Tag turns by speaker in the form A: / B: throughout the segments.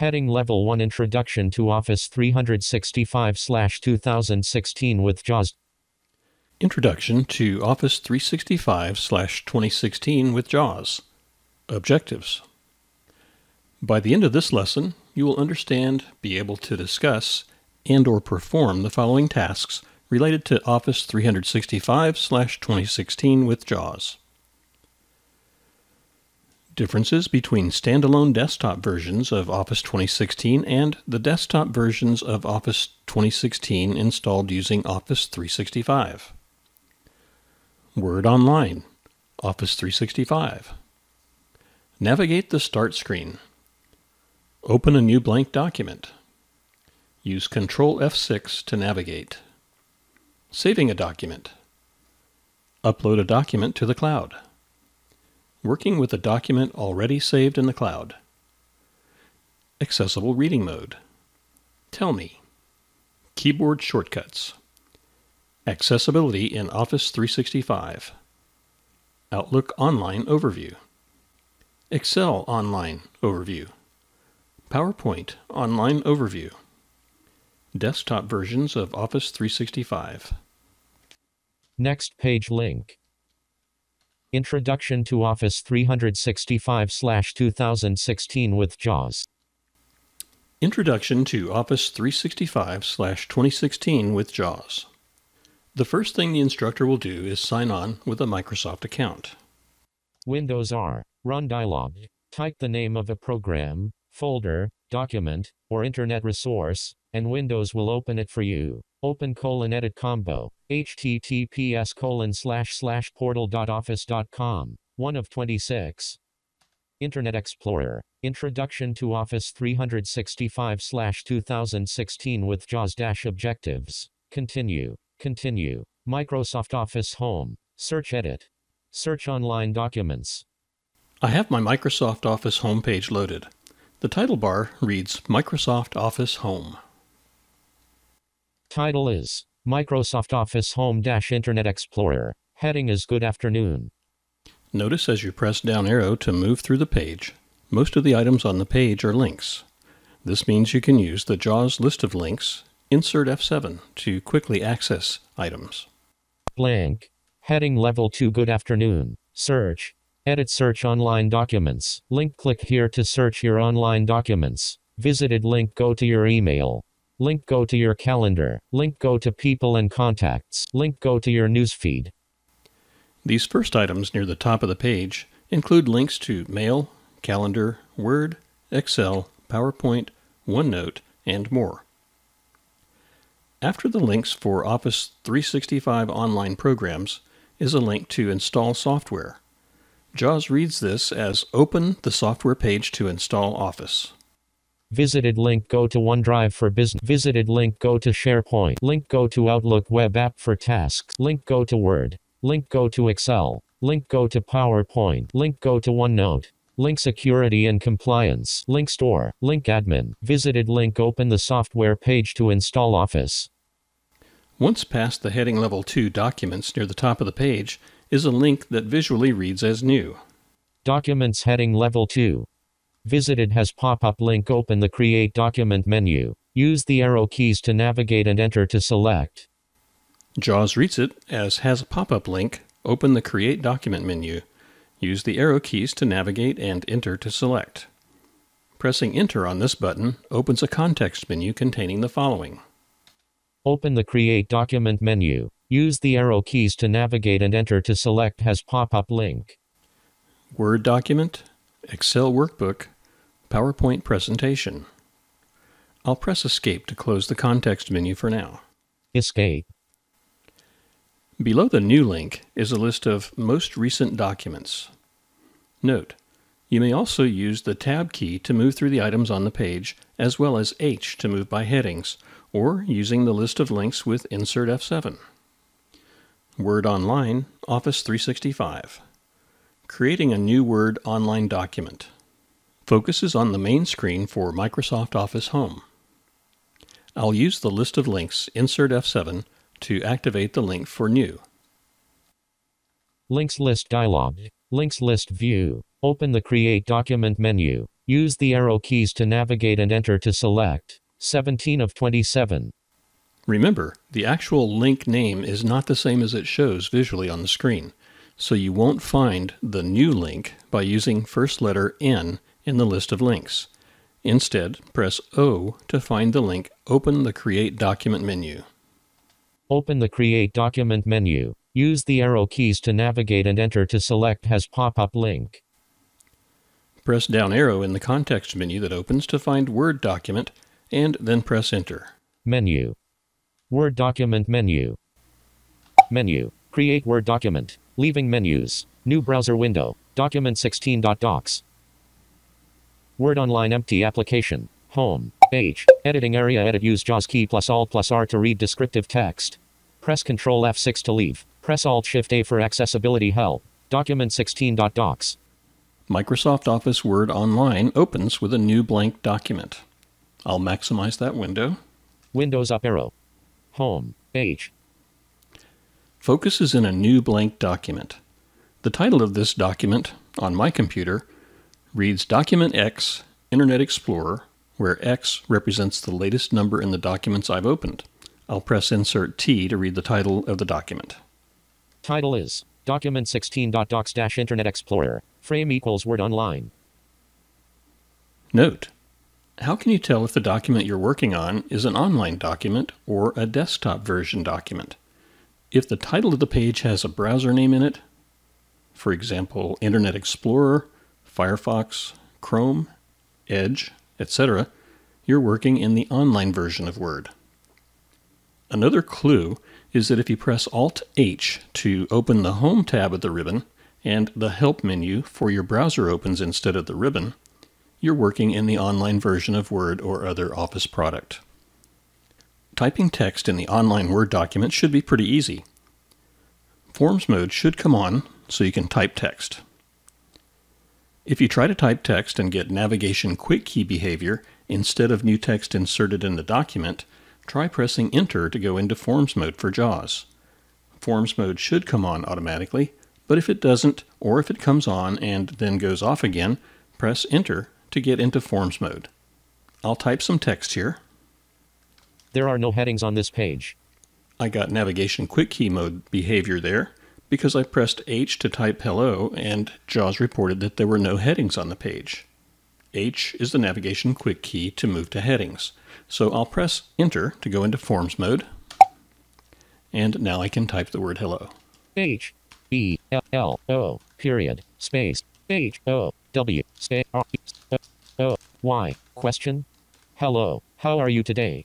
A: Heading Level 1 Introduction to Office 365/2016 with JAWS.
B: Introduction to Office 365/2016 with JAWS. Objectives. By the end of this lesson, you will understand, be able to discuss, and/or perform the following tasks related to Office 365/2016 with JAWS. Differences between standalone desktop versions of Office 2016 and the desktop versions of Office 2016 installed using Office 365. Word Online, Office 365. Navigate the Start screen. Open a new blank document. Use Ctrl F6 to navigate. Saving a document. Upload a document to the cloud. Working with a document already saved in the cloud. Accessible reading mode. Tell me. Keyboard shortcuts. Accessibility in Office 365. Outlook Online Overview. Excel Online Overview. PowerPoint Online Overview. Desktop versions of Office 365.
A: Next page link. Introduction to Office 365/2016 with JAWS.
B: Introduction to Office 365/2016 with JAWS. The first thing the instructor will do is sign on with a Microsoft account.
A: Windows R. Run dialog. Type the name of a program, folder, document, or internet resource, and Windows will open it for you. Open:/edit combo. https://portal.office.com. 1 of 26. Internet Explorer. Introduction to Office 365/2016 with JAWS. Objectives. Continue. Continue. Microsoft Office Home. Search Edit. Search online documents.
B: I have my Microsoft Office homepage loaded. The title bar reads Microsoft Office Home.
A: Title is Microsoft Office Home-Internet Explorer. Heading is Good Afternoon.
B: Notice as you press down arrow to move through the page, most of the items on the page are links. This means you can use the JAWS list of links, insert F7 to quickly access items.
A: Blank. Heading Level 2 Good Afternoon. Search. Edit Search Online Documents. Link Click here to search your online documents. Visited link Go to your email. Link Go to your calendar. Link Go to people and contacts. Link Go to your newsfeed.
B: These first items near the top of the page include links to Mail, Calendar, Word, Excel, PowerPoint, OneNote, and more. After the links for Office 365 online programs is a link to install software. JAWS reads this as Open the software page to install Office.
A: Visited link Go to OneDrive for Business. Visited link Go to SharePoint. Link Go to Outlook Web App for Tasks. Link Go to Word. Link Go to Excel. Link Go to PowerPoint. Link Go to OneNote. Link Security and Compliance. Link Store. Link Admin. Visited link Open the software page to install Office.
B: Once past the heading Level 2 documents near the top of the page is a link that visually reads as New.
A: Documents Heading Level 2. Visited has pop-up link Open the Create Document menu. Use the arrow keys to navigate and enter to select.
B: JAWS reads it as has a pop-up link Open the Create Document menu. Use the arrow keys to navigate and enter to select. Pressing Enter on this button opens a context menu containing the following.
A: Open the Create Document menu. Use the arrow keys to navigate and enter to select has pop-up link.
B: Word document, Excel workbook, PowerPoint presentation. I'll press Escape to close the context menu for now.
A: Escape.
B: Below the New link is a list of most recent documents. Note, you may also use the Tab key to move through the items on the page, as well as H to move by headings, or using the list of links with Insert F7. Word Online, Office 365. Creating a new Word online document. Focuses on the main screen for Microsoft Office Home. I'll use the list of links, Insert F7, to activate the link for New.
A: Links List dialog. Links List view. Open the Create Document menu. Use the arrow keys to navigate and enter to select 17 of 27.
B: Remember, the actual link name is not the same as it shows visually on the screen, so you won't find the new link by using first letter N in the list of links. Instead, press O to find the link Open the Create Document menu.
A: Open the Create Document menu. Use the arrow keys to navigate and enter to select Has pop-up link.
B: Press down arrow in the context menu that opens to find Word document, and then press Enter.
A: Menu. Word document menu. Menu. Create Word document. Leaving menus. New browser window. Document 16.docs. Word Online empty application. Home. Page. Editing area. Edit. Use JAWS key plus Alt plus R to read descriptive text. Press Ctrl F6 to leave. Press Alt Shift A for accessibility help. Document 16.docs.
B: Microsoft Office Word Online opens with a new blank document. I'll maximize that window.
A: Windows up arrow. Home. Page.
B: Focus is in a new blank document. The title of this document, on my computer, reads Document X, Internet Explorer, where X represents the latest number in the documents I've opened. I'll press Insert T to read the title of the document.
A: Title is Document 16.docs-Internet Explorer. Frame equals Word Online.
B: Note: how can you tell if the document you're working on is an online document or a desktop version document? If the title of the page has a browser name in it, for example, Internet Explorer, Firefox, Chrome, Edge, etc., you're working in the online version of Word. Another clue is that if you press Alt-H to open the Home tab of the ribbon and the Help menu for your browser opens instead of the ribbon, you're working in the online version of Word or other Office product. Typing text in the online Word document should be pretty easy. Forms mode should come on so you can type text. If you try to type text and get navigation quick key behavior instead of new text inserted in the document, try pressing Enter to go into Forms mode for JAWS. Forms mode should come on automatically, but if it doesn't, or if it comes on and then goes off again, press Enter to get into Forms mode. I'll type some text here.
A: There are no headings on this page.
B: I got navigation quick key mode behavior there because I pressed H to type hello and JAWS reported that there were no headings on the page. H is the navigation quick key to move to headings. So I'll press Enter to go into Forms mode, and now I can type the word hello.
A: H-E-L-L-O, period, space, H-O-W, space, R-E-O-Y, question? Hello, how are you today?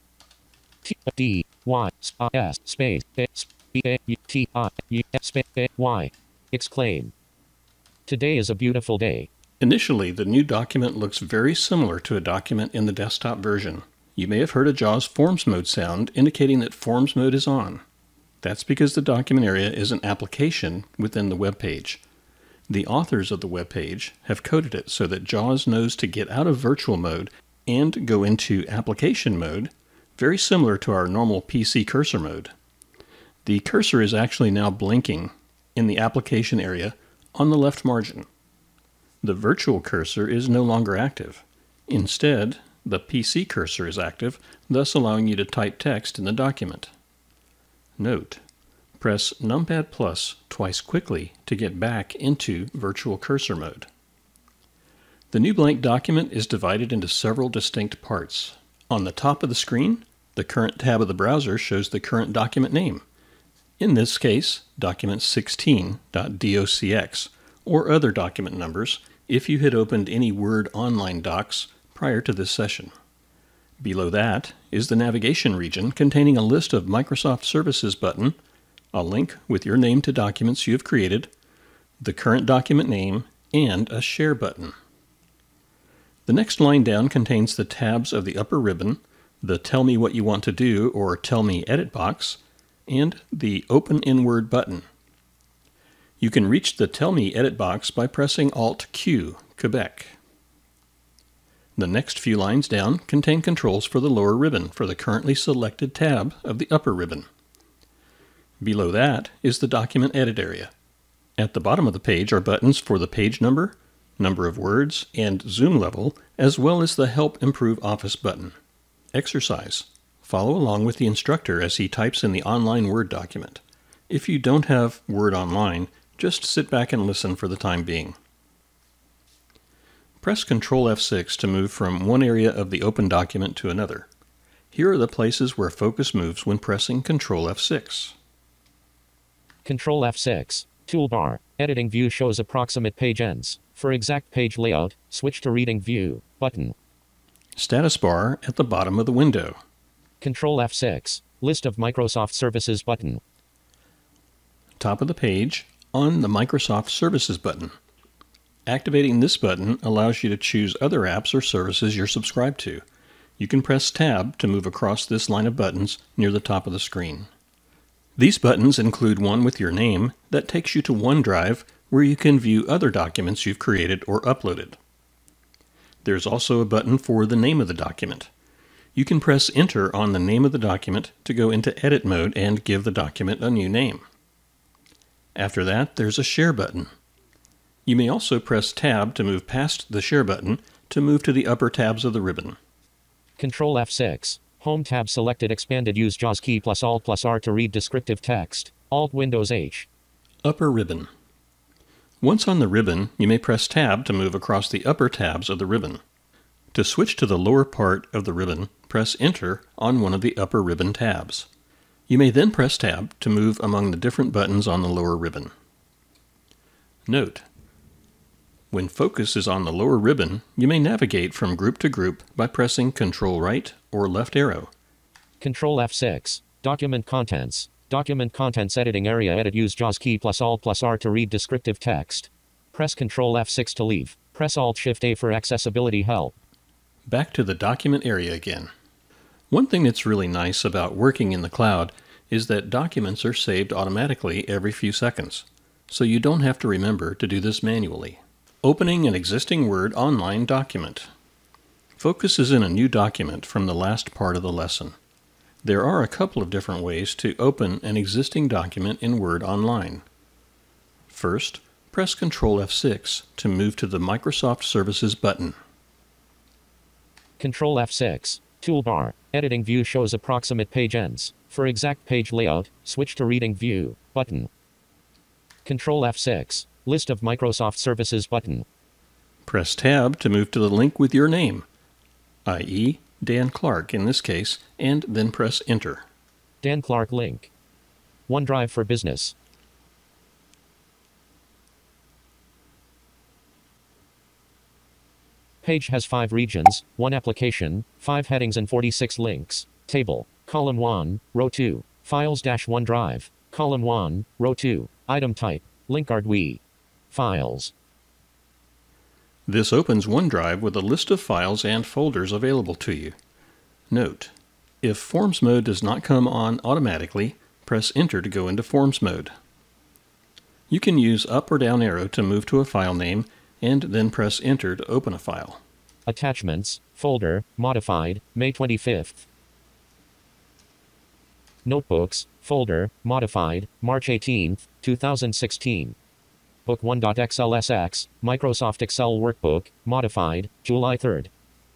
A: T-D-Y-S, space, B-A-T-I-U-S, space, Y, exclaim. Today is a beautiful day.
B: Initially, the new document looks very similar to a document in the desktop version. You may have heard a JAWS Forms mode sound indicating that Forms mode is on. That's because the document area is an application within the web page. The authors of the web page have coded it so that JAWS knows to get out of virtual mode and go into application mode, very similar to our normal PC cursor mode. The cursor is actually now blinking in the application area on the left margin. The virtual cursor is no longer active. Instead, the PC cursor is active, thus allowing you to type text in the document. Note: press numpad plus twice quickly to get back into virtual cursor mode. The new blank document is divided into several distinct parts. On the top of the screen, the current tab of the browser shows the current document name. In this case, document 16.docx, or other document numbers if you had opened any Word Online docs prior to this session. Below that is the navigation region containing a list of Microsoft Services button, a link with your name to documents you have created, the current document name, and a Share button. The next line down contains the tabs of the upper ribbon, the Tell Me What You Want to Do or Tell Me Edit box, and the Open in Word button. You can reach the Tell Me Edit box by pressing Alt-Q, Quebec. The next few lines down contain controls for the lower ribbon for the currently selected tab of the upper ribbon. Below that is the Document Edit area. At the bottom of the page are buttons for the page number, number of words, and zoom level, as well as the Help Improve Office button. Exercise. Follow along with the instructor as he types in the online Word document. If you don't have Word Online, just sit back and listen for the time being. Press Ctrl F6 to move from one area of the open document to another. Here are the places where focus moves when pressing Ctrl F6.
A: Ctrl F6. Toolbar. Editing view shows approximate page ends. For exact page layout, switch to Reading View button.
B: Status bar at the bottom of the window.
A: Ctrl F6. List of Microsoft Services button.
B: Top of the page, on the Microsoft Services button. Activating this button allows you to choose other apps or services you're subscribed to. You can press Tab to move across this line of buttons near the top of the screen. These buttons include one with your name that takes you to OneDrive, where you can view other documents you've created or uploaded. There's also a button for the name of the document. You can press Enter on the name of the document to go into edit mode and give the document a new name. After that, there's a Share button. You may also press Tab to move past the Share button to move to the upper tabs of the ribbon.
A: Ctrl F6. Home tab selected, expanded, use JAWS key plus Alt plus R to read descriptive text. Alt Windows H.
B: Upper ribbon. Once on the ribbon, you may press Tab to move across the upper tabs of the ribbon. To switch to the lower part of the ribbon, press Enter on one of the upper ribbon tabs. You may then press Tab to move among the different buttons on the lower ribbon. Note: when focus is on the lower ribbon, you may navigate from group to group by pressing Ctrl right or left arrow.
A: Ctrl F6. Document Contents. Document Contents Editing Area. Edit. Use JAWS key plus Alt plus R to read descriptive text. Press Ctrl F6 to leave. Press Alt Shift A for accessibility help.
B: Back to the document area again. One thing that's really nice about working in the cloud is that documents are saved automatically every few seconds, so you don't have to remember to do this manually. Opening an existing Word Online document. Focus is in a new document from the last part of the lesson. There are a couple of different ways to open an existing document in Word Online. First, press Ctrl F6 to move to the Microsoft Services button.
A: Ctrl F6. Toolbar. Editing view shows approximate page ends. For exact page layout, switch to Reading View button. Ctrl F6. List of Microsoft Services button.
B: Press Tab to move to the link with your name, i.e. Dan Clark in this case, and then press Enter.
A: Dan Clark link. OneDrive for Business. Page has 5 regions, 1 application, 5 headings and 46 links. Table. Column 1, Row 2. Files-OneDrive. Column 1, Row 2. Item type. Linkard. Files.
B: This opens OneDrive with a list of files and folders available to you. Note: if Forms mode does not come on automatically, press Enter to go into Forms mode. You can use up or down arrow to move to a file name and then press Enter to open a file.
A: Attachments, folder, modified, May 25th. Notebooks, folder, modified, March 18th, 2016. Book 1.xlsx, Microsoft Excel Workbook, modified, July 3rd.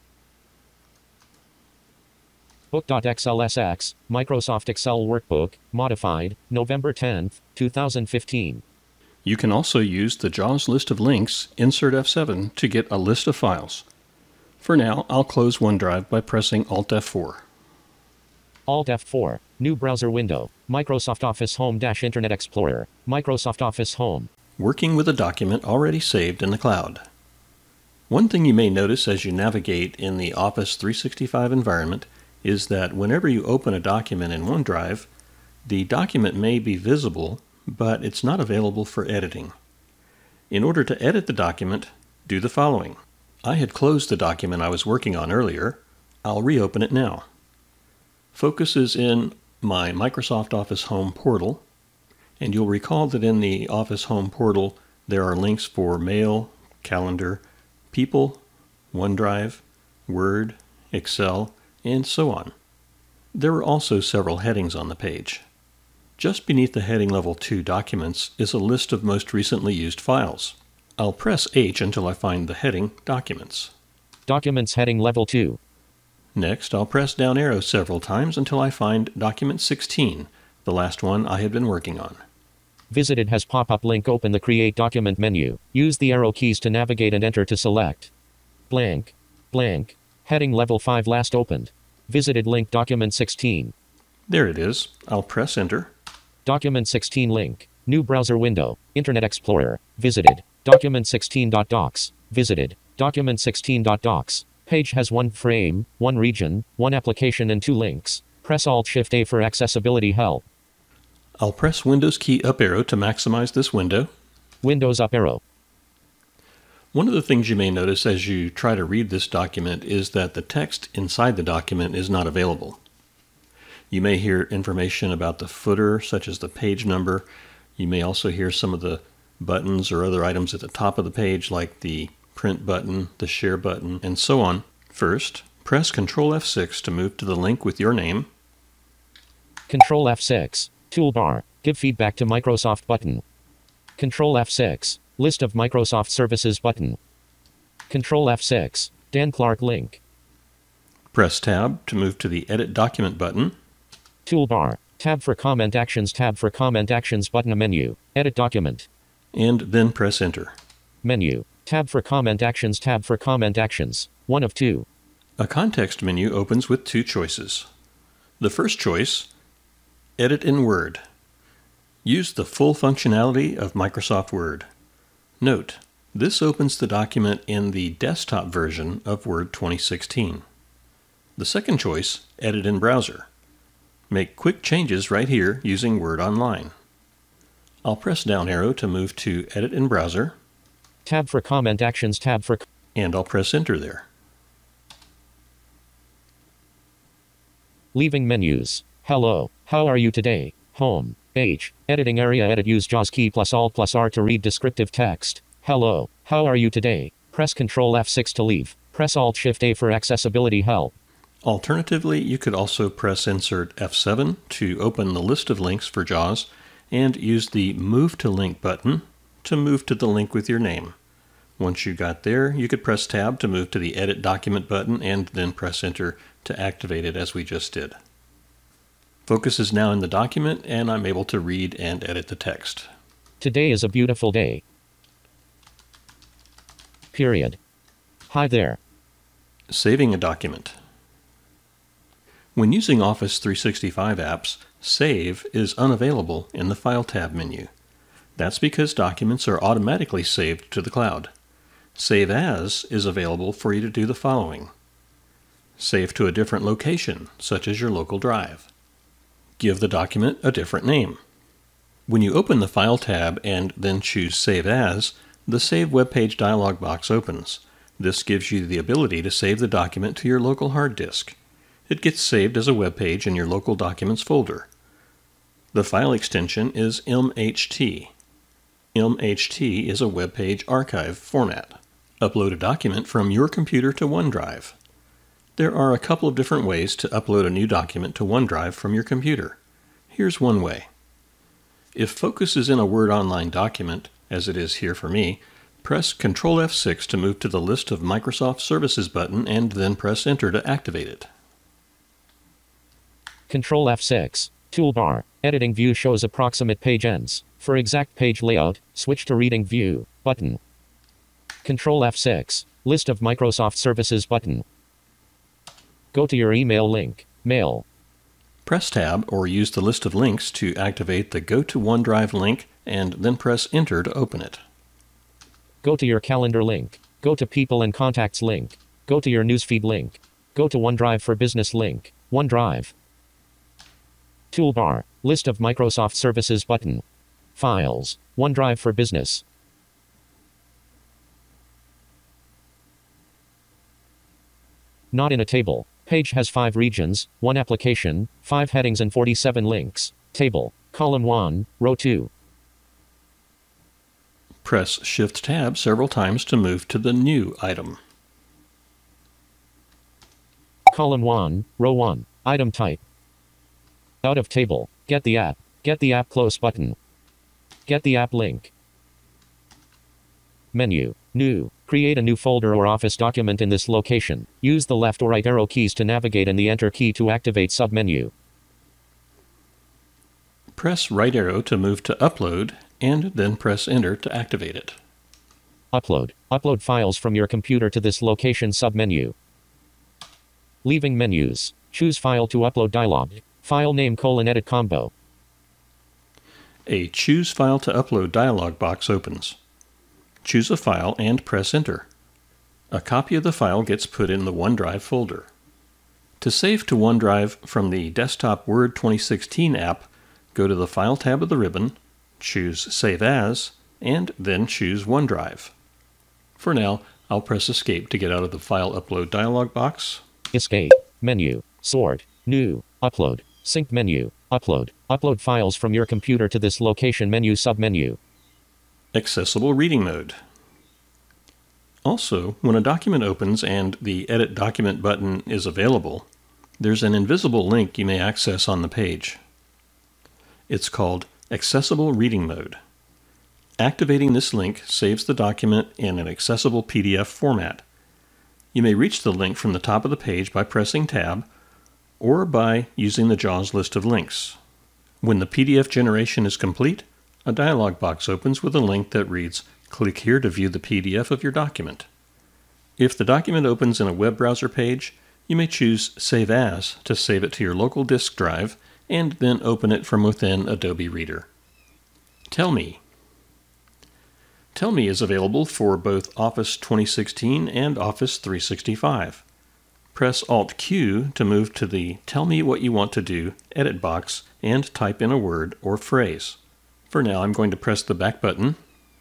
A: Book.xlsx, Microsoft Excel Workbook, modified, November 10th, 2015.
B: You can also use the JAWS list of links, Insert F7, to get a list of files. For now, I'll close OneDrive by pressing Alt F4.
A: Alt F4, new browser window, Microsoft Office Home-Internet Explorer, Microsoft Office Home.
B: Working with a document already saved in the cloud. One thing you may notice as you navigate in the Office 365 environment is that whenever you open a document in OneDrive, the document may be visible, but it's not available for editing. In order to edit the document, do the following. I had closed the document I was working on earlier. I'll reopen it now. Focus is in my Microsoft Office Home portal, and you'll recall that in the Office Home portal there are links for Mail, Calendar, People, OneDrive, Word, Excel, and so on. There are also several headings on the page. Just beneath the heading Level 2 Documents is a list of most recently used files. I'll press H until I find the heading Documents.
A: Documents heading level 2.
B: Next, I'll press down arrow several times until I find Document 16, the last one I had been working on.
A: Visited has pop-up link. Open the Create Document menu. Use the arrow keys to navigate and enter to select. Blank. Blank. Heading level 5 last opened. Visited link Document 16.
B: There it is. I'll press Enter.
A: Document 16 link. New browser window. Internet Explorer. Visited. Document 16.docs. Visited. Document 16.docs. Page has one frame, one region, one application and two links. Press Alt-Shift-A for accessibility help.
B: I'll press Windows key up arrow to maximize this window.
A: Windows up arrow.
B: One of the things you may notice as you try to read this document is that the text inside the document is not available. You may hear information about the footer, such as the page number. You may also hear some of the buttons or other items at the top of the page, like the print button, the share button, and so on. First, press Ctrl F6 to move to the link with your name.
A: Ctrl F6. Toolbar. Give feedback to Microsoft button. Ctrl F6. List of Microsoft services button. Ctrl F6. Dan Clark link.
B: Press Tab to move to the Edit Document button.
A: Toolbar. Tab for Comment Actions. Tab for Comment Actions button. A menu. Edit Document.
B: And then press Enter.
A: Menu. Tab for Comment Actions. Tab for Comment Actions. 1 of 2.
B: A context menu opens with two choices. The first choice, Edit in Word. Use the full functionality of Microsoft Word. Note, this opens the document in the desktop version of Word 2016. The second choice, Edit in Browser. Make quick changes right here using Word Online. I'll press down arrow to move to Edit in Browser.
A: Tab for Comment Actions. Tab for...
B: And I'll press Enter there.
A: Leaving menus. Hello, how are you today? Home. H. Editing area. Edit. Use JAWS key plus Alt plus R to read descriptive text. Hello, how are you today? Press Ctrl F6 to leave. Press Alt-Shift-A for accessibility help.
B: Alternatively, you could also press Insert F7 to open the list of links for JAWS and use the Move to Link button to move to the link with your name. Once you got there, you could press Tab to move to the Edit Document button and then press Enter to activate it as we just did. Focus is now in the document and I'm able to read and edit the text.
A: Today is a beautiful day. Period. Hi there.
B: Saving a document. When using Office 365 apps, Save is unavailable in the File tab menu. That's because documents are automatically saved to the cloud. Save As is available for you to do the following. Save to a different location, such as your local drive. Give the document a different name. When you open the File tab and then choose Save As, the Save Web Page dialog box opens. This gives you the ability to save the document to your local hard disk. It gets saved as a web page in your local documents folder. The file extension is MHT. MHT is a web page archive format. Upload a document from your computer to OneDrive. There are a couple of different ways to upload a new document to OneDrive from your computer. Here's one way. If Focus is in a Word Online document, as it is here for me, press Ctrl F6 to move to the List of Microsoft Services button and then press Enter to activate it.
A: Ctrl F6. Toolbar. Editing view shows approximate page ends. For exact page layout, switch to Reading View button. Ctrl F6. List of Microsoft Services button. Go to your email link. Mail.
B: Press Tab or use the list of links to activate the Go to OneDrive link and then press Enter to open it.
A: Go to your calendar link. Go to People and Contacts link. Go to your Newsfeed link. Go to OneDrive for Business link. OneDrive. Toolbar. List of Microsoft Services button. Files. OneDrive for Business. Not in a table. Page has 5 regions, 1 application, 5 headings and 47 links. Table. Column 1, row 2.
B: Press Shift-Tab several times to move to the New item.
A: Column 1, row 1. Item type. Out of table. Get the app. Get the app close button. Get the app link. Menu. New. Create a new folder or Office document in this location. Use the left or right arrow keys to navigate and the Enter key to activate submenu.
B: Press right arrow to move to Upload, and then press Enter to activate it.
A: Upload. Upload files from your computer to this location submenu. Leaving menus. Choose File to Upload dialog. File name : edit combo.
B: A Choose File to Upload dialog box opens. Choose a file and press Enter. A copy of the file gets put in the OneDrive folder. To save to OneDrive from the Desktop Word 2016 app, go to the File tab of the ribbon, choose Save As, and then choose OneDrive. For now, I'll press Escape to get out of the File Upload dialog box.
A: Escape. Menu. Sort. New. Upload. Sync menu. Upload. Upload files from your computer to this location menu submenu.
B: Accessible reading mode. Also, when a document opens and the Edit Document button is available, there's an invisible link you may access on the page. It's called Accessible Reading Mode. Activating this link saves the document in an accessible PDF format. You may reach the link from the top of the page by pressing Tab, or by using the JAWS list of links. When the PDF generation is complete, a dialog box opens with a link that reads, "Click here to view the PDF of your document." If the document opens in a web browser page, you may choose Save As to save it to your local disk drive and then open it from within Adobe Reader. Tell Me. Tell Me is available for both Office 2016 and Office 365. Press Alt-Q to move to the Tell Me What You Want to Do edit box and type in a word or phrase. For now, I'm going to press the back button.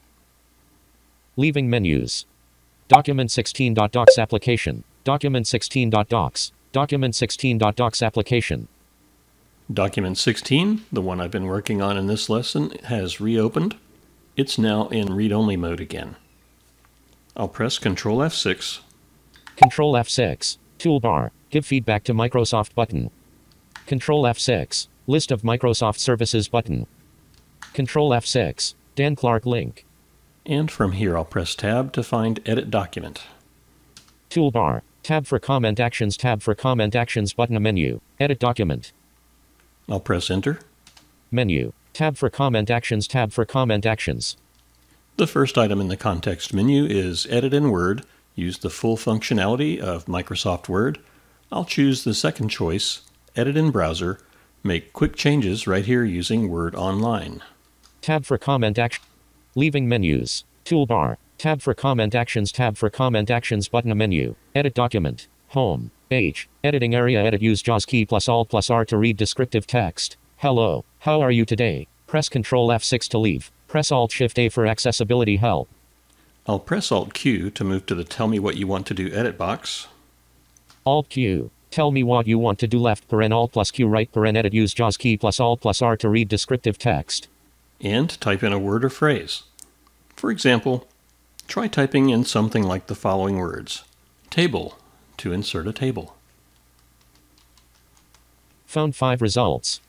A: Leaving menus. Document 16.docs application. Document 16.docs. Document 16.docs application.
B: Document 16, the one I've been working on in this lesson, has reopened. It's now in read-only mode again. I'll press Ctrl F6.
A: Ctrl F6. Toolbar. Give feedback to Microsoft button. Ctrl F6. List of Microsoft services button. Ctrl F6. Dan Clark link.
B: And from here I'll press Tab to find Edit Document.
A: Toolbar. Tab for Comment Actions. Tab for Comment Actions button. Menu. Edit Document.
B: I'll press Enter.
A: Menu. Tab for Comment Actions. Tab for Comment Actions.
B: The first item in the context menu is Edit in Word. Use the full functionality of Microsoft Word. I'll choose the second choice, Edit in Browser. Make quick changes right here using Word Online.
A: Tab for Comment Action. Leaving menus. Toolbar. Tab for Comment Actions. Tab for Comment Actions button. Menu. Edit Document. Home. H. Editing area. Edit. Use JAWS key plus Alt plus R to read descriptive text. Hello. How are you today? Press Ctrl F6 to leave. Press Alt Shift A for accessibility help.
B: I'll press Alt-Q to move to the Tell Me What You Want to Do edit box.
A: Alt-Q. Tell me what you want to do. Left paren Alt plus Q right paren edit. Use JAWS key plus Alt plus R to read descriptive text.
B: And type in a word or phrase. For example, try typing in something like the following words. Table, to insert a table.
A: Found 5 results.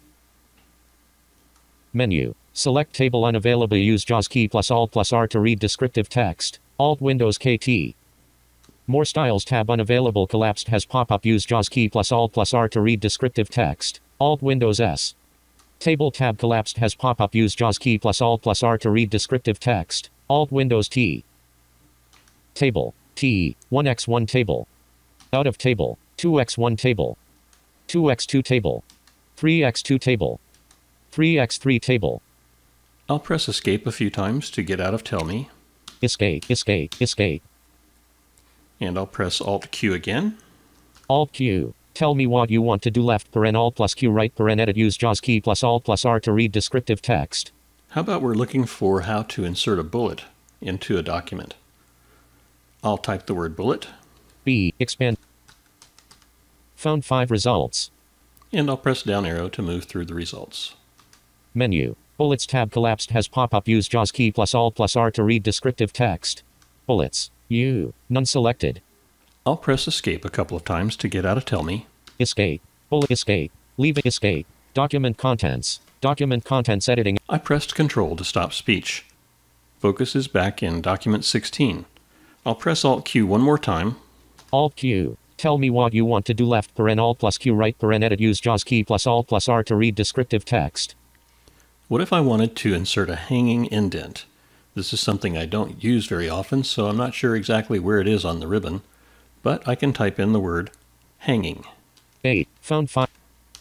A: Menu. Select table unavailable. Use JAWS key plus Alt plus R to read descriptive text. Alt Windows KT. More styles tab unavailable. Collapsed has pop-up. Use JAWS key plus Alt plus R to read descriptive text. Alt Windows S. Table tab collapsed has pop-up. Use JAWS key plus Alt plus R to read descriptive text. Alt Windows T. Table. T. 1x1 table. Out of table. 2x1 table. 2x2 table. 3x2 table. 3x3 table.
B: I'll press Escape a few times to get out of Tell Me.
A: Escape, escape, escape.
B: And I'll press Alt-Q again.
A: Alt-Q. Tell me what you want to do. Left paren Alt plus Q right paren edit. Use JAWS key plus Alt plus R to read descriptive text.
B: How about we're looking for how to insert a bullet into a document? I'll type the word bullet.
A: B. Expand. Found 5 results.
B: And I'll press down arrow to move through the results.
A: Menu. Bullets tab collapsed has pop-up. Use JAWS key plus Alt plus R to read descriptive text. Bullets. U. None selected.
B: I'll press Escape a couple of times to get out of Tell Me.
A: Escape. Bullet escape. Leaving escape. Document contents. Document contents editing.
B: I pressed Control to stop speech. Focus is back in document 16. I'll press Alt-Q one more time.
A: Alt-Q. Tell me what you want to do. Left paren Alt plus Q right paren edit. Use JAWS key plus Alt plus R to read descriptive text.
B: What if I wanted to insert a hanging indent? This is something I don't use very often, so I'm not sure exactly where it is on the ribbon, but I can type in the word hanging.
A: 8. Found 5.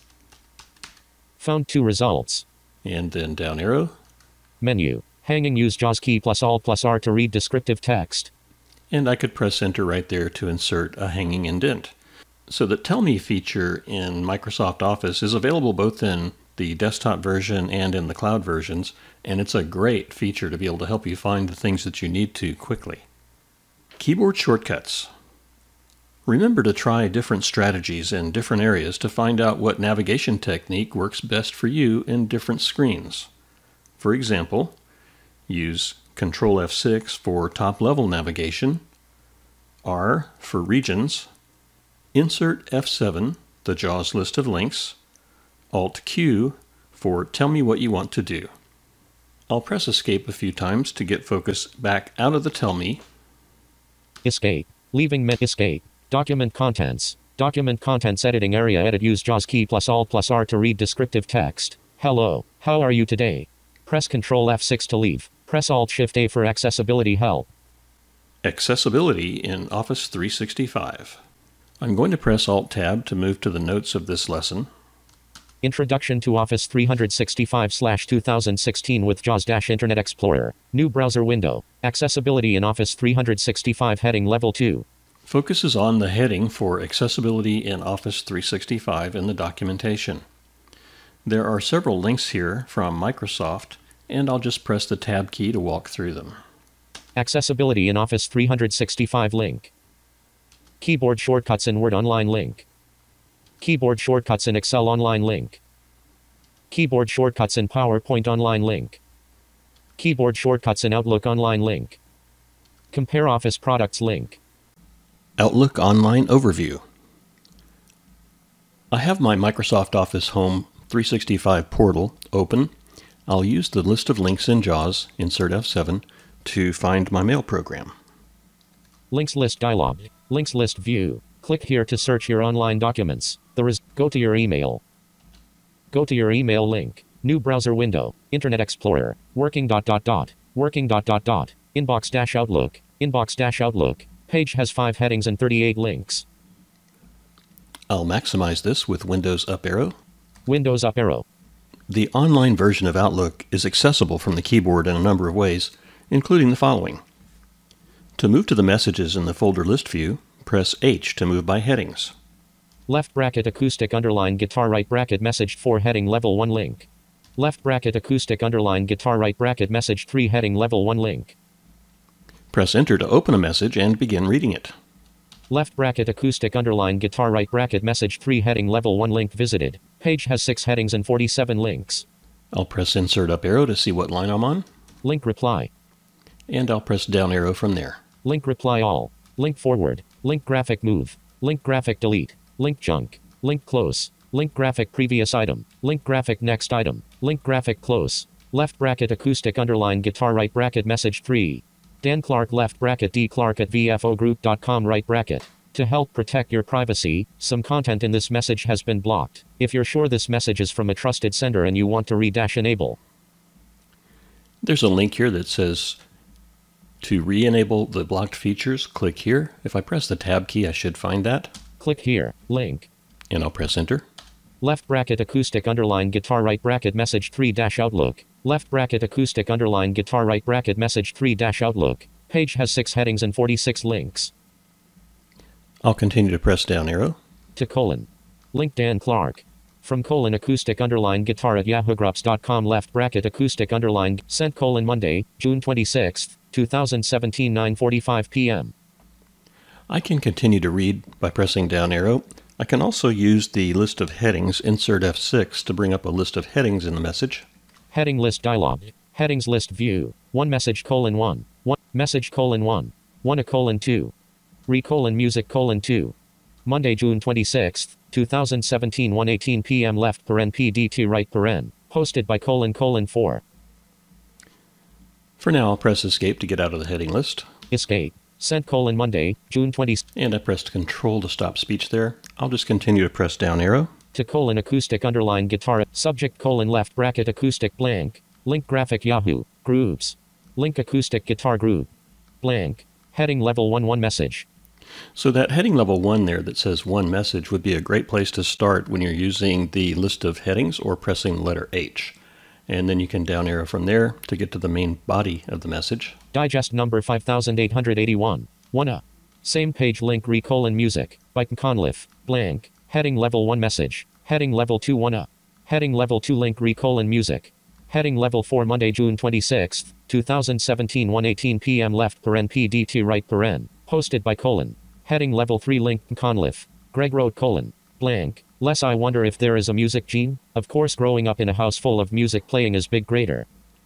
A: Found 2 results.
B: And then down arrow.
A: Menu. Hanging. Use JAWS key plus Alt plus R to read descriptive text.
B: And I could press enter right there to insert a hanging indent. So the Tell Me feature in Microsoft Office is available both in the desktop version and in the cloud versions, and it's a great feature to be able to help you find the things that you need to quickly. Keyboard shortcuts. Remember to try different strategies in different areas to find out what navigation technique works best for you in different screens. For example, use Control F6 for top-level navigation, R for regions, insert F7, the JAWS list of links, Alt-Q for tell me what you want to do. I'll press Escape a few times to get focus back out of the Tell Me.
A: Escape. Leaving Escape. Document contents. Document contents editing area edit. Use JAWS key plus Alt plus R to read descriptive text. Hello, how are you today? Press Control F6 to leave. Press Alt-Shift-A for accessibility help.
B: Accessibility in Office 365. I'm going to press Alt-Tab to move to the notes of this lesson.
A: Introduction to Office 365/2016 with JAWS-Internet Explorer. New browser window. Accessibility in Office 365 heading level 2.
B: Focus is on the heading for Accessibility in Office 365 in the documentation. There are several links here from Microsoft, and I'll just press the Tab key to walk through them.
A: Accessibility in Office 365 link. Keyboard shortcuts in Word online link. Keyboard shortcuts in Excel online link. Keyboard shortcuts in PowerPoint online link. Keyboard shortcuts in Outlook online link. Compare Office products link.
B: Outlook Online Overview. I have my Microsoft Office Home 365 portal open. I'll use the list of links in JAWS, insert F7, to find my mail program.
A: Links list dialog. Links list view. Click here to search your online documents. Go to your email. Go to your email link. New browser window. Internet Explorer. Working ... Working ... Inbox Outlook. Inbox Outlook. Page has 5 headings and 38 links.
B: I'll maximize this with Windows up arrow.
A: Windows up arrow.
B: The online version of Outlook is accessible from the keyboard in a number of ways, including the following. To move to the messages in the folder list view, press H to move by headings.
A: Left bracket acoustic underline guitar right bracket message 4 heading level 1 link. Left bracket acoustic underline guitar right bracket message 3 heading level 1 link.
B: Press Enter to open a message and begin reading it.
A: Left bracket acoustic underline guitar right bracket message 3 heading level 1 link visited. Page has 6 headings and 47 links.
B: I'll press Insert up arrow to see what line I'm on.
A: Link reply.
B: And I'll press down arrow from there.
A: Link reply all. Link forward. Link graphic move. Link graphic delete. Link junk. Link close. Link graphic previous item. Link graphic next item. Link graphic close. Left bracket acoustic underline guitar right bracket message 3. Dan Clark left bracket D Clark at vfogroup.com right bracket. To help protect your privacy, some content in this message has been blocked. If you're sure this message is from a trusted sender and you want to re-enable.
B: There's a link here that says to re-enable the blocked features, click here. If I press the Tab key, I should find that.
A: Click here, link.
B: And I'll press Enter.
A: Left bracket acoustic underline guitar right bracket message 3 Outlook. Left bracket acoustic underline guitar right bracket message 3 Outlook. Page has 6 headings and 46 links.
B: I'll continue to press down arrow.
A: To colon. Link Dan Clark. From colon acoustic underline guitar at yahoogroups.com left bracket acoustic underline sent colon Monday, June 26, 2017 9:45 p.m.
B: I can continue to read by pressing down arrow. I can also use the list of headings, insert F6, to bring up a list of headings in the message.
A: Heading list dialog. Headings list view. 1 message colon 1. 1 message colon 1. 1 a colon 2. Re colon music colon 2. Monday, June 26, 2017 1:18 p.m. left paren PDT right paren. Hosted by colon 4.
B: For now, I'll press Escape to get out of the heading list.
A: Escape. Sent colon Monday, June 20.
B: And I pressed Control to stop speech there. I'll just continue to press down arrow.
A: To colon acoustic underline guitar. Subject colon left bracket acoustic blank. Link graphic Yahoo. Groups. Link acoustic guitar group. Blank. Heading level 1 message.
B: So that heading level 1 there that says 1 message would be a great place to start when you're using the list of headings or pressing the letter H. And then you can down arrow from there to get to the main body of the message.
A: Digest number 5881. 1A. Same page link colon music. By Conliffe. Blank. Heading level 1 message. Heading level 2 1A. Heading level 2 link colon music. Heading level 4 Monday, June 26, 2017 1:18 p.m. left paren PDT right paren. Posted by colon. Heading level 3 link Conliffe. Greg wrote colon. Blank. Less I wonder if there is a music gene. Of course growing up in a house full of music playing is big greater.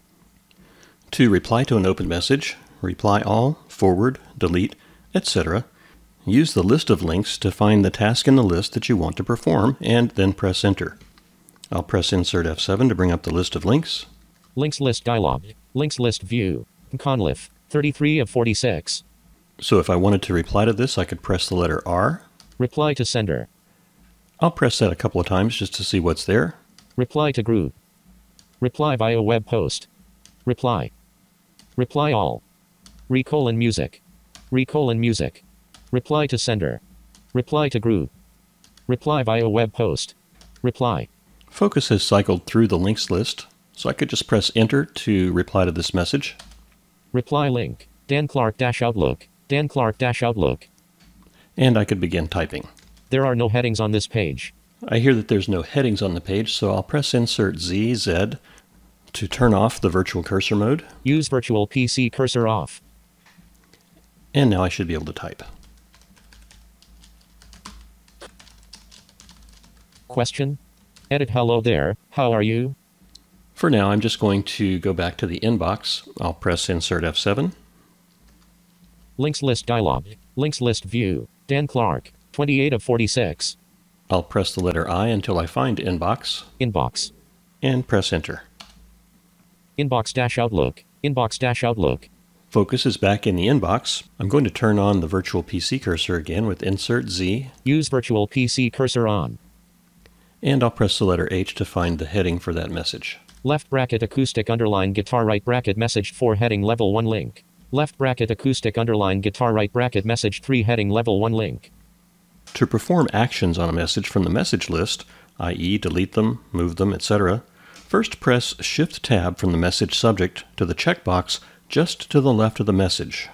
B: To reply to an open message, reply all, forward, delete, etc. Use the list of links to find the task in the list that you want to perform and then press enter. I'll press Insert F7 to bring up the list of links.
A: Links list dialog. Links list view. Conliffe. 33 of 46.
B: So if I wanted to reply to this, I could press the letter R.
A: Reply to sender.
B: I'll press that a couple of times just to see what's there.
A: Reply to group. Reply via web post. Reply. Reply all. Recolon music. Recolon music. Reply to sender. Reply to group. Reply via web post. Reply.
B: Focus has cycled through the links list, so I could just press enter to reply to this message.
A: Reply link. Dan Clark-Outlook. Dan Clark-Outlook.
B: And I could begin typing.
A: There are no headings on this page.
B: I hear that there's no headings on the page, so I'll press Insert Z to turn off the virtual cursor mode.
A: Use virtual PC cursor off.
B: And now I should be able to type.
A: Question? Edit hello there, how are you?
B: For now, I'm just going to go back to the inbox. I'll press Insert F7.
A: Links list dialog. Links list view. Dan Clark. 28 of 46.
B: I'll press the letter I until I find inbox.
A: Inbox.
B: And press enter.
A: Inbox-Outlook. Inbox-Outlook.
B: Focus is back in the inbox. I'm going to turn on the virtual PC cursor again with Insert Z.
A: Use virtual PC cursor on.
B: And I'll press the letter H to find the heading for that message.
A: Left bracket acoustic underline guitar right bracket message 4 heading level 1 link. Left bracket acoustic underline guitar right bracket message 3 heading level 1 link.
B: To perform actions on a message from the message list, i.e. delete them, move them, etc., first press Shift-Tab from the message subject to the checkbox just to the left of the message.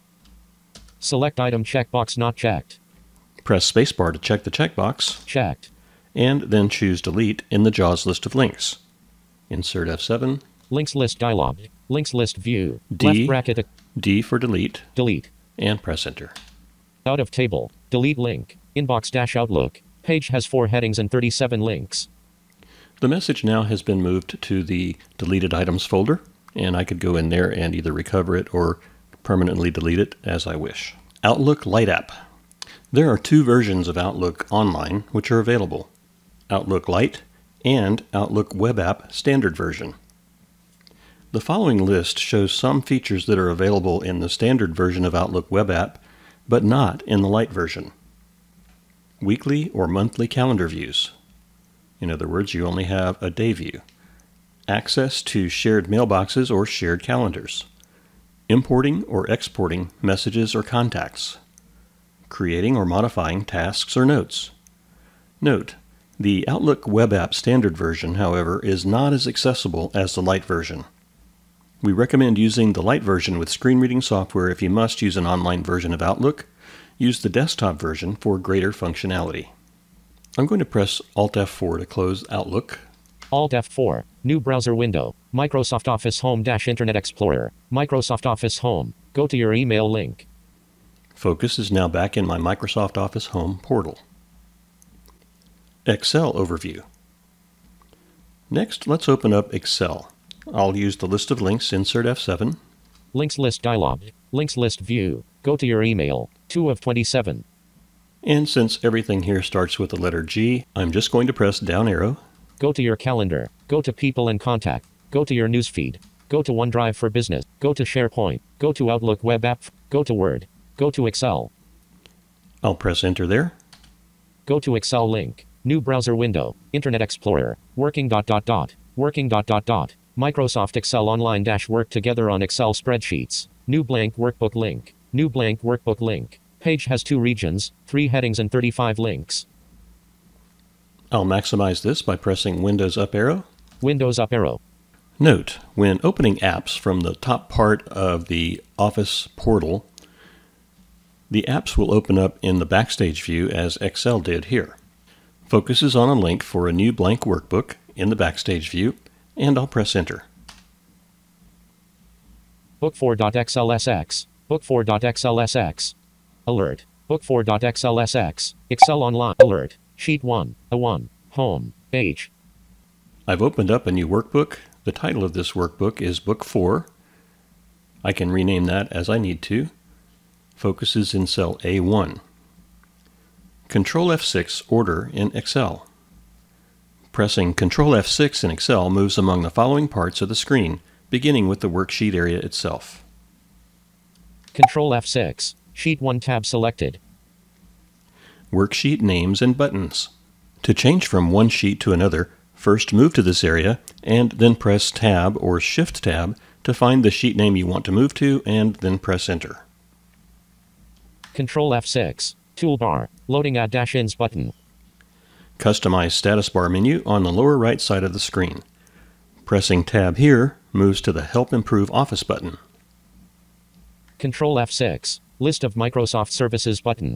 A: Select item checkbox not checked.
B: Press spacebar to check the checkbox.
A: Checked.
B: And then choose Delete in the JAWS list of links. Insert F7.
A: Links list dialog. Links list view.
B: D.
A: Left bracket.
B: D for delete.
A: Delete.
B: And press enter.
A: Out of table. Delete link. Inbox-Outlook. Page has 4 headings and 37 links.
B: The message now has been moved to the deleted items folder, and I could go in there and either recover it or permanently delete it as I wish. Outlook Light App. There are 2 versions of Outlook Online which are available. Outlook Lite and Outlook Web App Standard version. The following list shows some features that are available in the standard version of Outlook Web App, but not in the Lite version. Weekly or monthly calendar views. In other words, you only have a day view. Access to shared mailboxes or shared calendars. Importing or exporting messages or contacts. Creating or modifying tasks or notes. Note: the Outlook Web App Standard version, however, is not as accessible as the Lite version. We recommend using the Lite version with screen reading software if you must use an online version of Outlook. Use the desktop version for greater functionality. I'm going to press Alt F4 to close Outlook.
A: Alt F4. New browser window. Microsoft Office Home-Internet Explorer. Microsoft Office Home. Go to your email link.
B: Focus is now back in my Microsoft Office Home portal. Excel overview. Next, let's open up Excel. I'll use the list of links, Insert F7.
A: Links list dialog. Links list view. Go to your email. 2 of 27.
B: And since everything here starts with the letter G, I'm just going to press down arrow.
A: Go to your calendar. Go to people and contact. Go to your newsfeed. Go to OneDrive for Business. Go to SharePoint. Go to Outlook Web App. Go to Word. Go to Excel.
B: I'll press enter there.
A: Go to Excel link. New browser window. Internet Explorer. Working ... Working ... Microsoft Excel Online - work together on Excel spreadsheets. New blank workbook link. New blank workbook link. Page has 2 regions, 3 headings and 35 links.
B: I'll maximize this by pressing Windows up arrow.
A: Windows up arrow.
B: Note, when opening apps from the top part of the Office portal, the apps will open up in the Backstage view as Excel did here. Focus is on a link for a new blank workbook in the Backstage view, and I'll press enter.
A: Book4.xlsx. Book4.xlsx. Alert. Book4.xlsx. Excel Online. Alert. Sheet 1. A1. Home. Page.
B: I've opened up a new workbook. The title of this workbook is Book 4. I can rename that as I need to. Focus is in cell A1. Control F6 order in Excel. Pressing Control F6 in Excel moves among the following parts of the screen, beginning with the worksheet area itself.
A: Control F6. Sheet 1 tab selected.
B: Worksheet names and buttons. To change from one sheet to another, first move to this area and then press Tab or Shift Tab to find the sheet name you want to move to and then press Enter.
A: Control F6. Toolbar. Loading Add-ins button.
B: Customize status bar menu on the lower right side of the screen. Pressing Tab here moves to the Help Improve Office button.
A: Control F6. List of Microsoft Services button.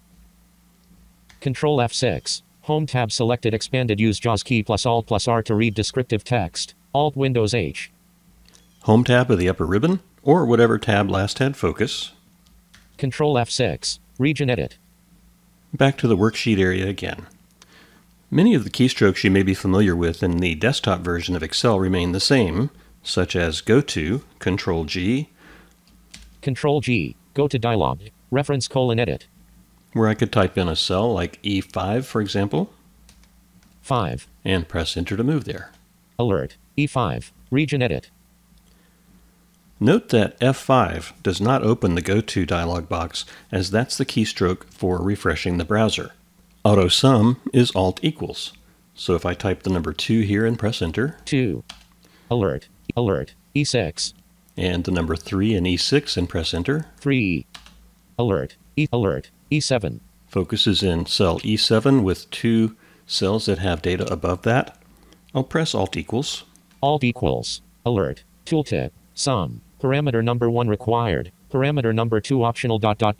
A: Control F6. Home tab selected. Expanded. Use JAWS key plus Alt plus R to read descriptive text. Alt Windows H.
B: Home tab of the upper ribbon, or whatever tab last had focus.
A: Control F6. Region Edit.
B: Back to the worksheet area again. Many of the keystrokes you may be familiar with in the desktop version of Excel remain the same, such as Go To, Control G,
A: Control G. Go to dialog. Reference : edit.
B: where I could type in a cell like E5, for example,
A: 5.
B: and press Enter to move there.
A: Alert. E5. Region Edit.
B: Note that F5 does not open the Go To dialog box, as that's the keystroke for refreshing the browser. AutoSum is Alt equals. So if I type the number 2 here and press Enter,
A: 2. Alert. Alert. E6.
B: and the number 3 and E6 and press Enter,
A: 3. Alert. Alert. E7.
B: focus is in cell E7 with 2 cells that have data above that. I'll press Alt equals.
A: Alt equals. Alert. Tooltip. Sum. Parameter number 1 required. Parameter number 2 optional ...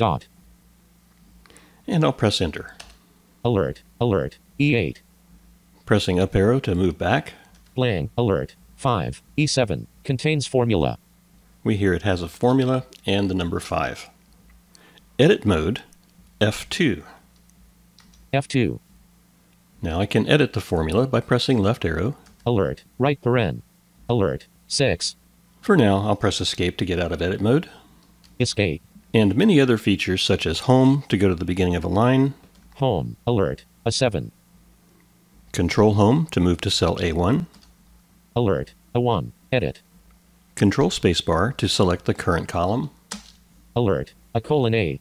B: And I'll press Enter.
A: Alert. Alert. E8.
B: Pressing up arrow to move back,
A: Blank. Alert. 5. E7. Contains formula.
B: we hear it has a formula and the number 5. Edit mode, F2.
A: F2.
B: Now I can edit the formula by pressing left arrow.
A: Alert. Right paren. Alert. 6.
B: For now, I'll press Escape to get out of edit mode.
A: Escape.
B: And many other features such as Home to go to the beginning of a line,
A: Home. Alert. A7.
B: Control Home to move to cell A1,
A: Alert. A1. Edit.
B: Control Spacebar to select the current column,
A: Alert. A:8.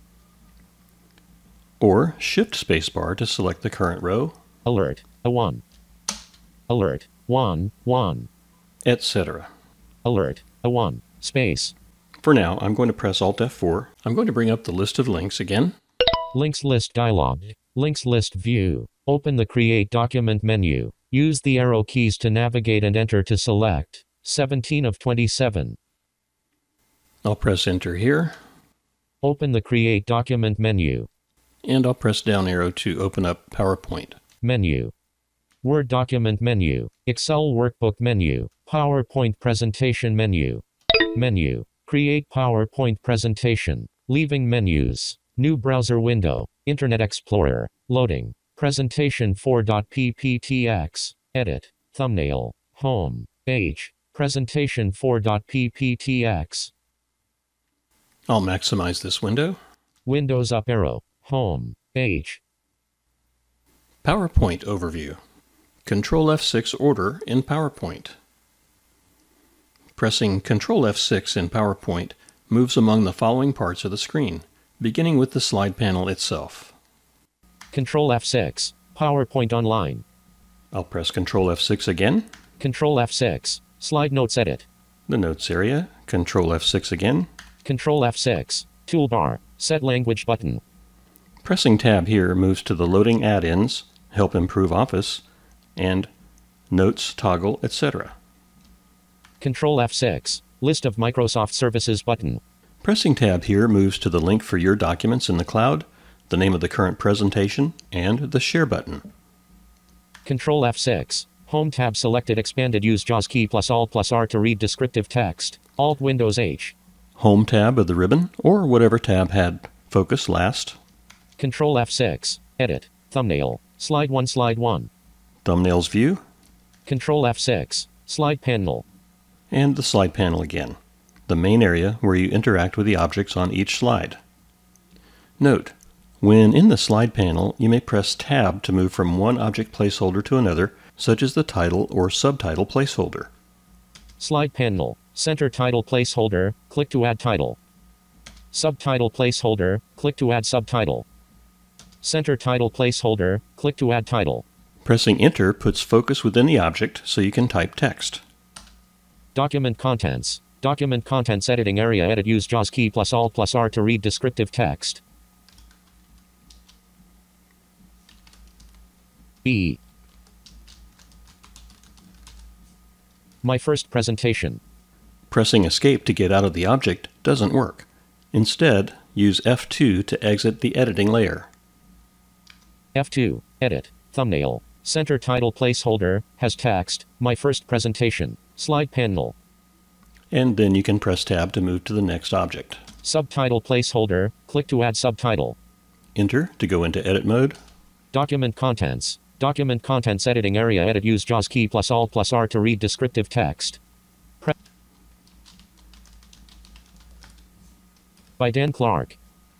B: or Shift Spacebar to select the current row,
A: Alert. A1. Alert. 1. 1.
B: etc.
A: Alert. A1. Space.
B: For now, I'm going to press Alt F4. I'm going to bring up the list of links again.
A: Links list dialog. Links list view. Open the Create Document menu. Use the arrow keys to navigate and enter to select 17 of 27.
B: I'll press Enter here,
A: Open the Create Document menu.
B: and I'll press down arrow to open up PowerPoint.
A: Menu. Word document menu. Excel workbook menu. PowerPoint presentation menu. Menu. Create PowerPoint presentation. Leaving menus. New browser window. Internet Explorer. Loading. Presentation 4.pptx. Edit. Thumbnail. Home. Page. Presentation 4.pptx.
B: I'll maximize this window.
A: Windows up arrow. Home. Page.
B: PowerPoint overview. Control F6 order in PowerPoint. Pressing Ctrl F6 in PowerPoint moves among the following parts of the screen, beginning with the slide panel itself.
A: Ctrl F6. PowerPoint Online.
B: I'll press Ctrl F6 again.
A: Ctrl F6. Slide Notes Edit.
B: The Notes area. Ctrl F6 again.
A: Ctrl F6. Toolbar. Set Language button.
B: Pressing Tab here moves to the Loading Add-ins, Help Improve Office, and Notes, Toggle, etc.
A: Ctrl F6. List of Microsoft Services button.
B: Pressing Tab here moves to the link for your documents in the cloud, the name of the current presentation, and the Share button.
A: Ctrl F6. Home tab selected. Expanded. Use JAWS key plus Alt plus R to read descriptive text. Alt Windows H.
B: Home tab of the ribbon, or whatever tab had focus last.
A: Ctrl F6. Edit. Thumbnail. Slide 1. Slide 1.
B: Thumbnails view.
A: Ctrl F6. Slide panel.
B: And the slide panel again, the main area where you interact with the objects on each slide. Note, when in the slide panel, you may press Tab to move from one object placeholder to another, such as the title or subtitle placeholder.
A: Slide panel. Center title placeholder. Click to add title. Subtitle placeholder. Click to add subtitle. Center title placeholder. Click to add title.
B: Pressing Enter puts focus within the object so you can type text.
A: Document contents. Document contents editing area. Edit. Use JAWS key plus Alt plus R to read descriptive text. E. My first presentation.
B: Pressing Escape to get out of the object doesn't work. Instead, use F2 to exit the editing layer.
A: F2. Edit. Thumbnail. Center title placeholder. Has text. My first presentation. Slide panel.
B: And then you can press Tab to move to the next object.
A: Subtitle placeholder. Click to add subtitle.
B: Enter to go into edit mode.
A: Document contents. Document contents editing area. Edit. Use JAWS key plus Alt plus R to read descriptive text. By Dan Clark.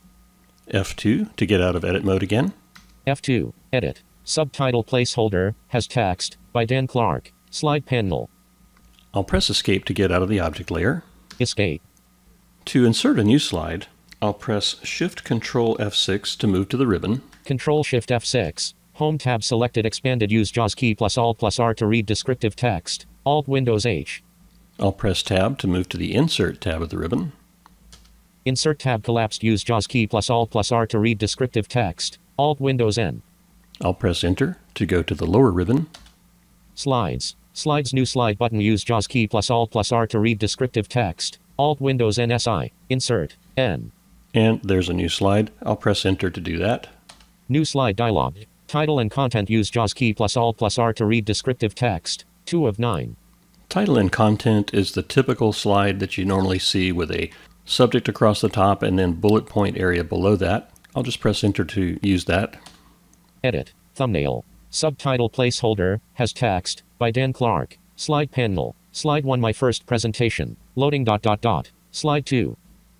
B: F2 to get out of edit mode again.
A: F2. Edit. Subtitle placeholder. Has text. By Dan Clark. Slide panel.
B: I'll press Escape to get out of the object layer.
A: Escape.
B: To insert a new slide, I'll press Shift-Control F6 to move to the ribbon.
A: Control-Shift F6. Home tab selected. Expanded. Use JAWS key plus Alt plus R to read descriptive text. Alt Windows H.
B: I'll press Tab to move to the Insert tab of the ribbon.
A: Insert tab collapsed. Use JAWS key plus Alt plus R to read descriptive text. Alt Windows N.
B: I'll press Enter to go to the lower ribbon.
A: Slides. Slides. New slide button. Use JAWS key plus Alt plus R to read descriptive text. Alt Windows NSI. Insert. N.
B: And there's a new slide. I'll press Enter to do that.
A: New slide dialog. Title and content. Use JAWS key plus Alt plus R to read descriptive text. 2 of 9.
B: Title and content is the typical slide that you normally see with a subject across the top and then bullet point area below that. I'll just press Enter to use that.
A: Edit. Thumbnail. Subtitle placeholder. Has text. By Dan Clark. Slide panel. Slide 1. My first presentation. Loading ... Slide 2.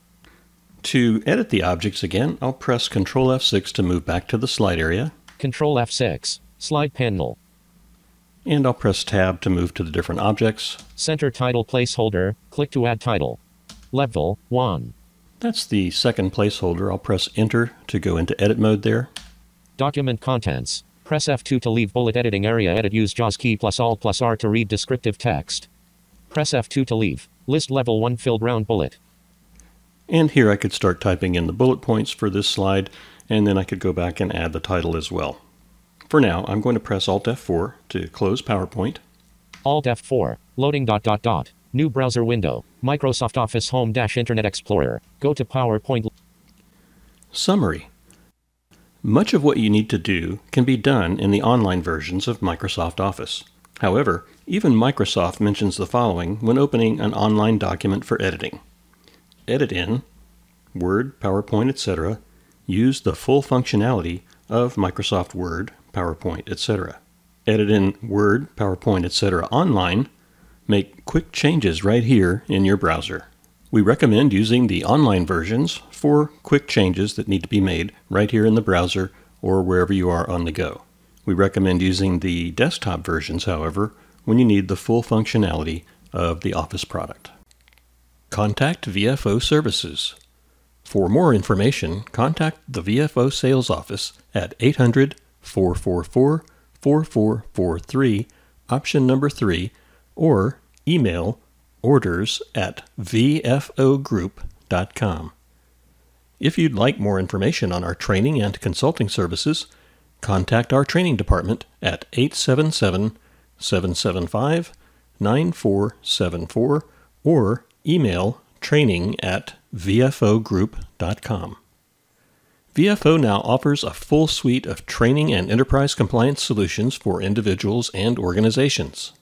B: To edit the objects again, I'll press Ctrl F6 to move back to the slide area.
A: Control F6. Slide panel.
B: And I'll press Tab to move to the different objects.
A: Center title placeholder. Click to add title. Level 1.
B: That's the second placeholder. I'll press Enter to go into edit mode there.
A: Document contents. Press F2 to leave bullet editing area. Edit. Use JAWS key plus Alt plus R to read descriptive text. Press F2 to leave. List level 1 filled round bullet.
B: And here I could start typing in the bullet points for this slide, and then I could go back and add the title as well. For now, I'm going to press Alt F4 to close PowerPoint.
A: Alt F4. Loading ... New browser window. Microsoft Office Home - Internet Explorer. Go to PowerPoint.
B: Summary. Much of what you need to do can be done in the online versions of Microsoft Office. However, even Microsoft mentions the following when opening an online document for editing. Edit in Word, PowerPoint, etc. Use the full functionality of Microsoft Word, PowerPoint, etc. Edit in Word, PowerPoint, etc. online. Make quick changes right here in your browser. We recommend using the online versions for quick changes that need to be made right here in the browser or wherever you are on the go. We recommend using the desktop versions, however, when you need the full functionality of the Office product. Contact VFO Services. For more information, contact the VFO Sales Office at 800-444-4443, option number 3, or email orders@vfogroup.com. If you'd like more information on our training and consulting services, contact our training department at 877-775-9474 or email training@vfogroup.com. VFO now offers a full suite of training and enterprise compliance solutions for individuals and organizations.